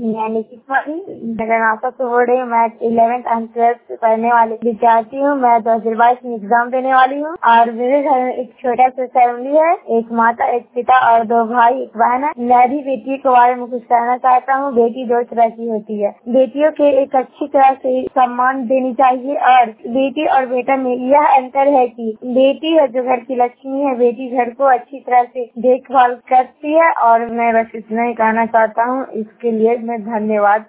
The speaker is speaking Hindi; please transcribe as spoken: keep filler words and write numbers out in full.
मैं निखिल कुमारी नगरनाथा सुबोडे मैं इलेवेंथ एंड ट्वेल्थ पढ़ने वाली विद्यार्थी हूँ। मैं दो हजार बाईस में एग्जाम देने वाली हूँ और मेरे घर में एक छोटा सा फैमिली है, एक माता, एक पिता और दो भाई, एक बहन है। मैं भी बेटी के बारे में कुछ कहना चाहता हूँ। बेटी दो तरह की होती है। बेटियों के एक अच्छी तरह से सम्मान देनी चाहिए और बेटी और बेटा में यह अंतर है कि बेटी है जो घर की लक्ष्मी है, बेटी घर को अच्छी तरह से देखभाल करती है। और मैं बस इतना ही कहना चाहता हूँ। इसके लिए मैं धन्यवाद